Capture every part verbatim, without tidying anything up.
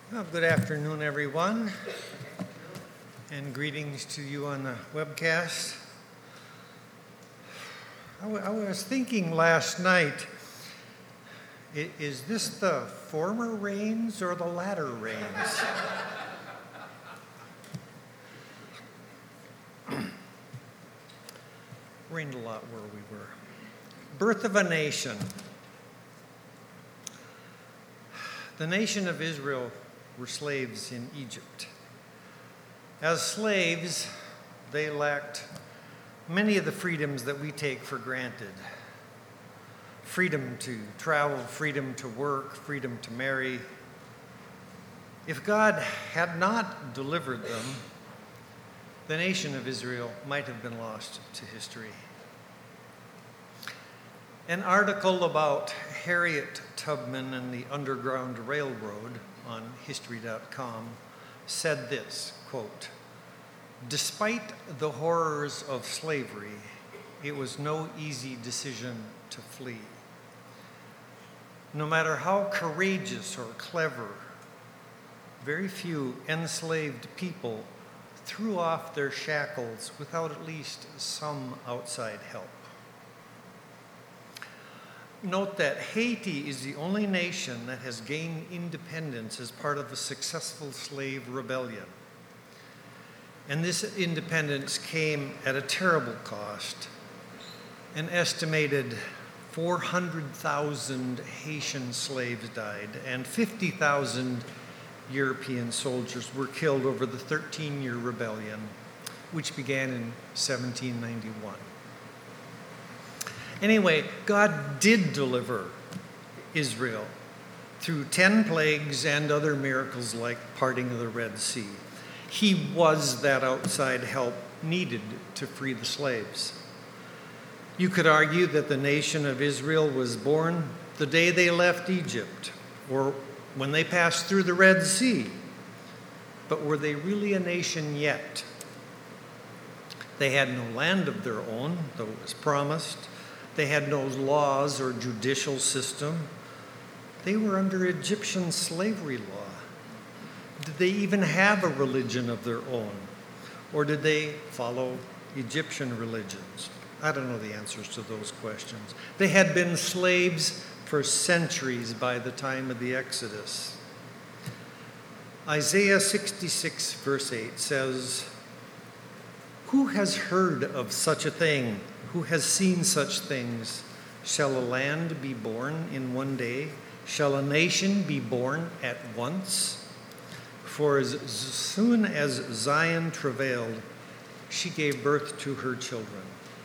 Well, good afternoon, everyone, and greetings to you on the webcast. I, w- I was thinking last night, i- is this the former rains or the latter rains? Rained a lot where we were. Birth of a nation. The nation of Israel were slaves in Egypt. As slaves, they lacked many of the freedoms that we take for granted. Freedom to travel, freedom to work, freedom to marry. If God had not delivered them, the nation of Israel might have been lost to history. An article about Harriet Tubman and the Underground Railroad on history dot com said this, quote, "Despite the horrors of slavery, it was no easy decision to flee. No matter how courageous or clever, very few enslaved people threw off their shackles without at least some outside help." Note that Haiti is the only nation that has gained independence as part of a successful slave rebellion. And this independence came at a terrible cost. An estimated four hundred thousand Haitian slaves died, and fifty thousand European soldiers were killed over the thirteen-year rebellion, which began in seventeen ninety-one. Anyway, God did deliver Israel through ten plagues and other miracles like parting of the Red Sea. He was that outside help needed to free the slaves. You could argue that the nation of Israel was born the day they left Egypt or when they passed through the Red Sea. But were they really a nation yet? They had no land of their own, though it was promised. They had no laws or judicial system. They were under Egyptian slavery law. Did they even have a religion of their own? Or did they follow Egyptian religions? I don't know the answers to those questions. They had been slaves for centuries by the time of the Exodus. Isaiah sixty-six, verse eight says, "Who has heard of such a thing? Who has seen such things? Shall a land be born in one day? Shall a nation be born at once? For as soon as Zion travailed, she gave birth to her children."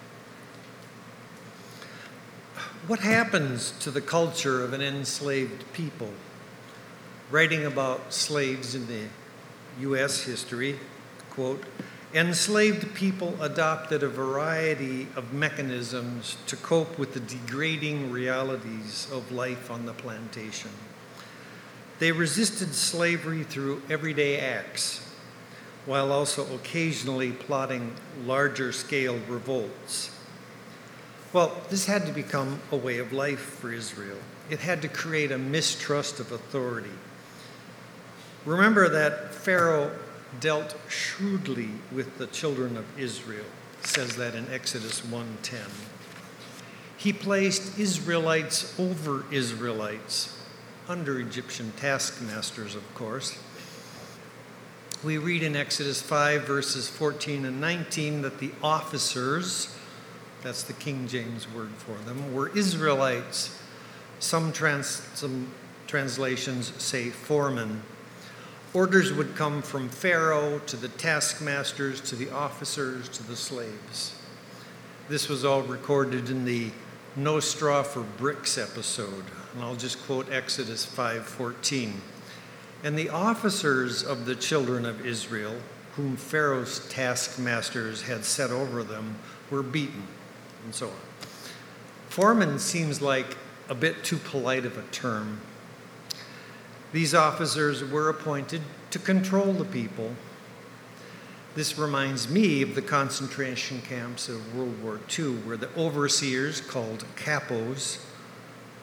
What happens to the culture of an enslaved people? Writing about slaves in the U S history, quote, "Enslaved people adopted a variety of mechanisms to cope with the degrading realities of life on the plantation. They resisted slavery through everyday acts, while also occasionally plotting larger-scale revolts. Well, this had to become a way of life for Israel. It had to create a mistrust of authority. Remember that Pharaoh dealt shrewdly with the children of Israel. It says that in Exodus one ten. He placed Israelites over Israelites, under Egyptian taskmasters, of course. We read in Exodus five, verses fourteen and nineteen, that the officers, that's the King James word for them, were Israelites. Some, trans, some translations say foremen. Orders would come from Pharaoh to the taskmasters, to the officers, to the slaves. This was all recorded in the No Straw for Bricks episode, and I'll just quote Exodus five fourteen. "And the officers of the children of Israel, whom Pharaoh's taskmasters had set over them, were beaten," and so on. Foreman seems like a bit too polite of a term. These officers were appointed to control the people. This reminds me of the concentration camps of World War Two, where the overseers, called capos,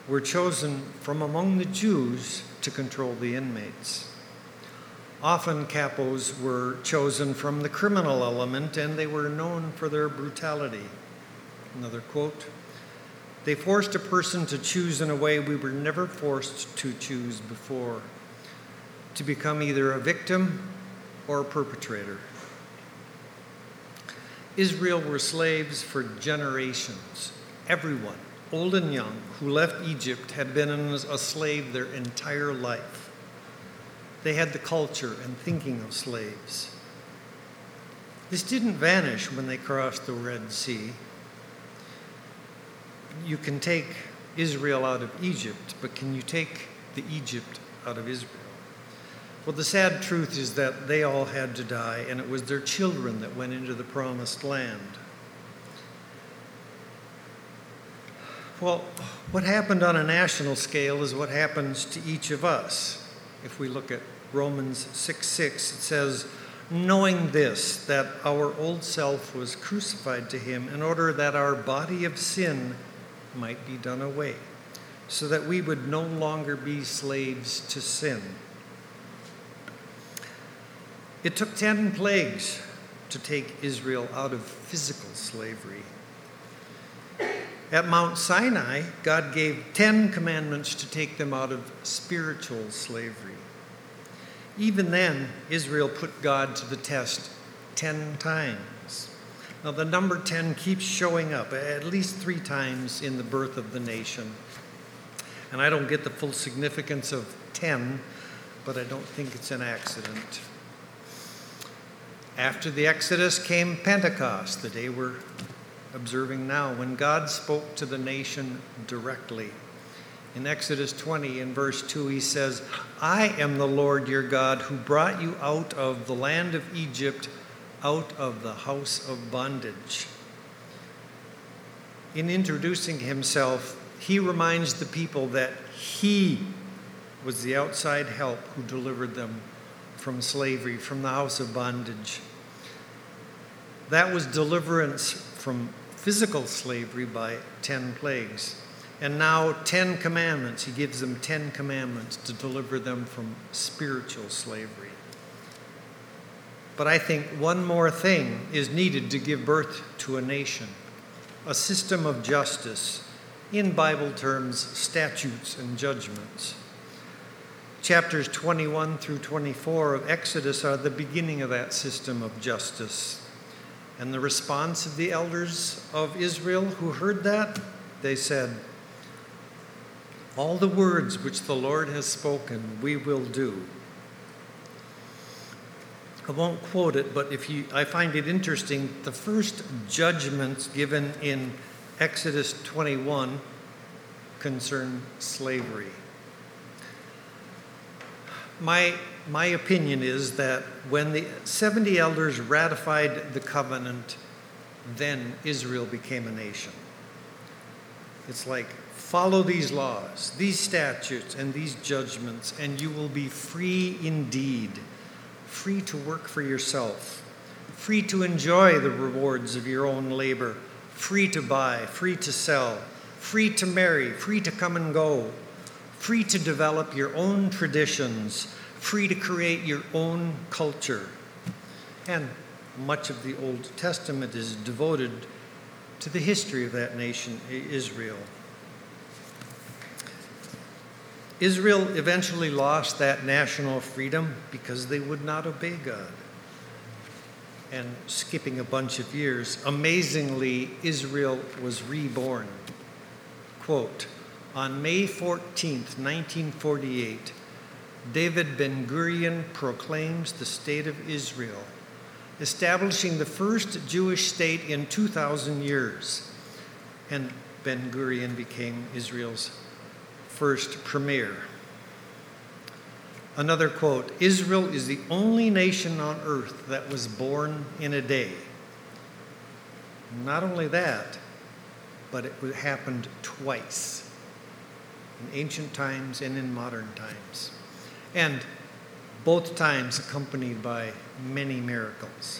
were chosen from among the Jews to control the inmates. Often capos were chosen from the criminal element, and they were known for their brutality. Another quote, "They forced a person to choose in a way we were never forced to choose before, to become either a victim or a perpetrator." Israel were slaves for generations. Everyone, old and young, who left Egypt had been a slave their entire life. They had the culture and thinking of slaves. This didn't vanish when they crossed the Red Sea. You can take Israel out of Egypt, but can you take the Egypt out of Israel? Well, the sad truth is that they all had to die, and it was their children that went into the promised land. Well, what happened on a national scale is what happens to each of us. If we look at Romans six six, it says, "Knowing this, that our old self was crucified to him in order that our body of sin might be done away, so that we would no longer be slaves to sin." It took ten plagues to take Israel out of physical slavery. At Mount Sinai, God gave ten commandments to take them out of spiritual slavery. Even then, Israel put God to the test ten times. Now, the number ten keeps showing up at least three times in the birth of the nation. And I don't get the full significance of ten, but I don't think it's an accident. After the Exodus came Pentecost, the day we're observing now, when God spoke to the nation directly. In Exodus twenty, in verse two, he says, "I am the Lord your God who brought you out of the land of Egypt, out of the house of bondage." In introducing himself, he reminds the people that he was the outside help who delivered them from slavery, from the house of bondage. That was deliverance from physical slavery by ten plagues. And now ten commandments. He gives them ten commandments to deliver them from spiritual slavery. But I think one more thing is needed to give birth to a nation, a system of justice, in Bible terms, statutes and judgments. Chapters twenty-one through twenty-four of Exodus are the beginning of that system of justice. And the response of the elders of Israel who heard that, they said, "All the words which the Lord has spoken, we will do." I won't quote it, but if you, I find it interesting, the first judgments given in Exodus twenty-one concern slavery. My, my opinion is that when the seventy elders ratified the covenant, then Israel became a nation. It's like, follow these laws, these statutes, and these judgments, and you will be free indeed. Free to work for yourself, free to enjoy the rewards of your own labor, free to buy, free to sell, free to marry, free to come and go, free to develop your own traditions, free to create your own culture. And much of the Old Testament is devoted to the history of that nation, Israel. Israel eventually lost that national freedom because they would not obey God. And skipping a bunch of years, amazingly, Israel was reborn. Quote, on May fourteenth, nineteen forty-eight, David Ben-Gurion proclaims the state of Israel, establishing the first Jewish state in two thousand years. And Ben-Gurion became Israel's first premier. Another quote, Israel is the only nation on earth that was born in a day. Not only that, but it happened twice, in ancient times and in modern times. And both times accompanied by many miracles.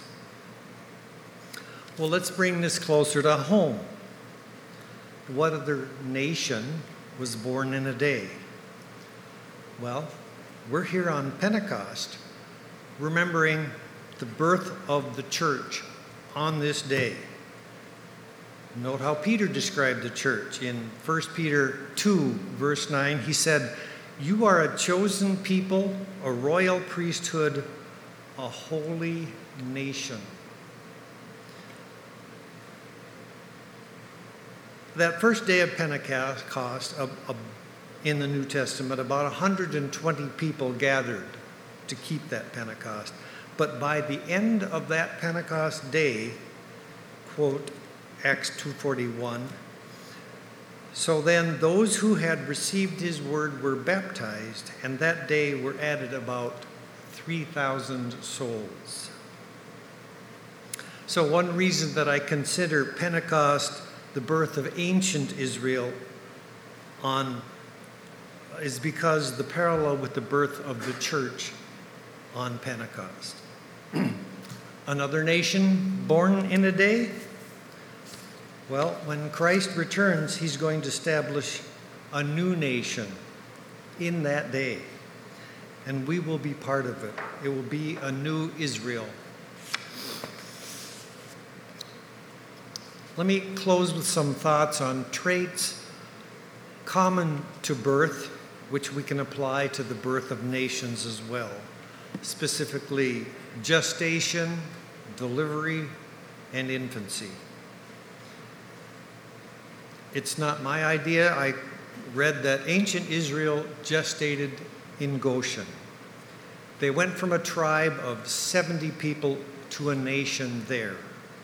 Well, let's bring this closer to home. What other nation was born in a day. Well, we're here on Pentecost, remembering the birth of the church on this day. Note how Peter described the church. In First Peter two, verse nine, he said, "You are a chosen people, a royal priesthood, a holy nation." That first day of Pentecost uh, uh, in the New Testament, about one hundred twenty people gathered to keep that Pentecost. But by the end of that Pentecost day, quote, Acts two forty-one, "So then those who had received his word were baptized, and that day were added about three thousand souls." So one reason that I consider Pentecost the birth of ancient Israel on is because the parallel with the birth of the church on Pentecost. Another nation born in a day? Well, when Christ returns, he's going to establish a new nation in that day, and we will be part of it. It will be a new Israel. Let me close with some thoughts on traits common to birth, which we can apply to the birth of nations as well, specifically gestation, delivery, and infancy. It's not my idea. I read that ancient Israel gestated in Goshen. They went from a tribe of seventy people to a nation there.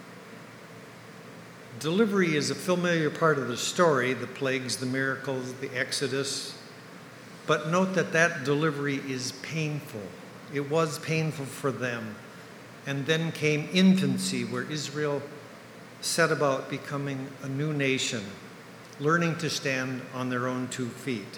Delivery is a familiar part of the story, the plagues, the miracles, the Exodus. But note that that delivery is painful. It was painful for them. And then came infancy, where Israel set about becoming a new nation, learning to stand on their own two feet.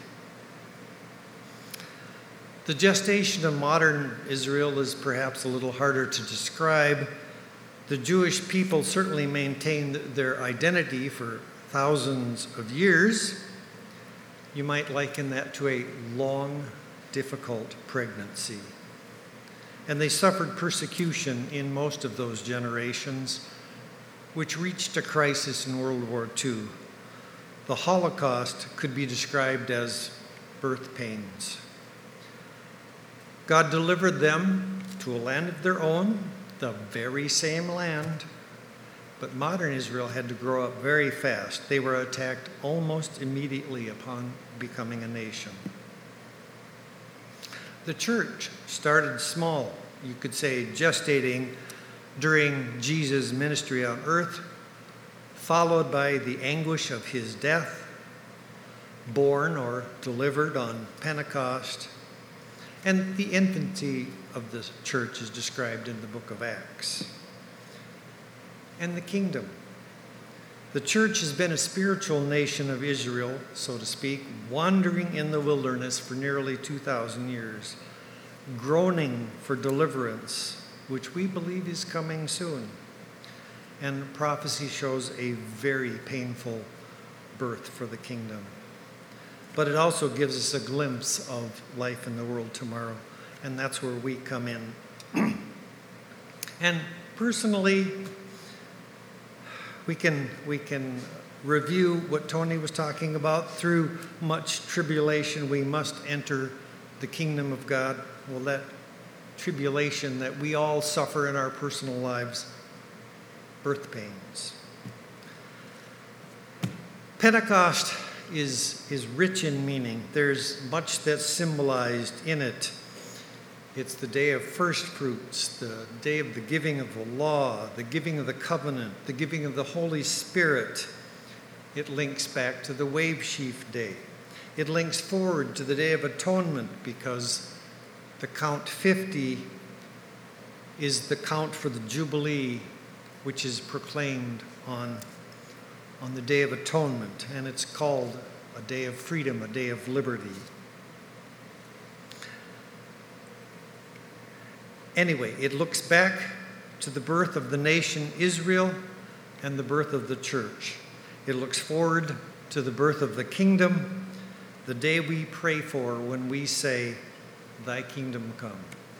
The gestation of modern Israel is perhaps a little harder to describe. The Jewish people certainly maintained their identity for thousands of years. You might liken that to a long, difficult pregnancy. And they suffered persecution in most of those generations, which reached a crisis in World War Two. The Holocaust could be described as birth pains. God delivered them to a land of their own, the very same land, but modern Israel had to grow up very fast. They were attacked almost immediately upon becoming a nation. The church started small, you could say gestating during Jesus' ministry on earth, followed by the anguish of his death, born or delivered on Pentecost, and the infancy of the church is described in the book of Acts. And the kingdom. The church has been a spiritual nation of Israel, so to speak, wandering in the wilderness for nearly two thousand years, groaning for deliverance, which we believe is coming soon. And prophecy shows a very painful birth for the kingdom. But it also gives us a glimpse of life in the world tomorrow, and that's where we come in. And personally, we can we can review what Tony was talking about. Through much tribulation, we must enter the kingdom of God. Well, that tribulation that we all suffer in our personal lives, birth pains. Pentecost is, is rich in meaning. There's much that's symbolized in it. It's the day of first fruits, the day of the giving of the law, the giving of the covenant, the giving of the Holy Spirit. It links back to the wave sheaf day. It links forward to the Day of Atonement because the count fifty is the count for the Jubilee, which is proclaimed on, on the Day of Atonement, and it's called a day of freedom, a day of liberty. Anyway, it looks back to the birth of the nation Israel and the birth of the church. It looks forward to the birth of the kingdom, the day we pray for when we say, Thy kingdom come.